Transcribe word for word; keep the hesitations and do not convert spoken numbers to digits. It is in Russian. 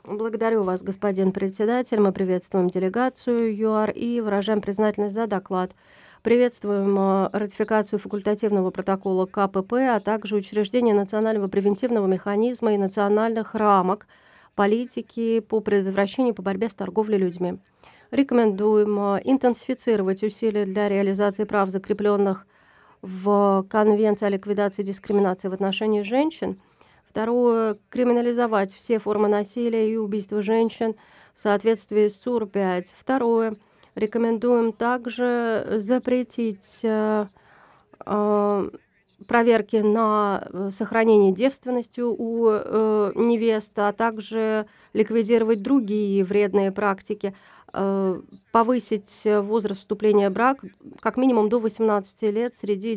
Благодарю вас, господин председатель. Мы приветствуем делегацию ЮАР и выражаем признательность за доклад. Приветствуем а, ратификацию факультативного протокола КПП, а также учреждение национального превентивного механизма и национальных рамок политики по предотвращению и по борьбе с торговлей людьми. Рекомендуем а, интенсифицировать усилия для реализации прав, закрепленных в Конвенции о ликвидации дискриминации в отношении женщин. Второе — криминализовать все формы насилия и убийства женщин в соответствии с СУР пять. Второе — рекомендуем также запретить э, а, проверки на э, сохранение девственности у э, невест, а также ликвидировать другие вредные практики, э, повысить э, возраст вступления в брак как минимум до восемнадцати лет среди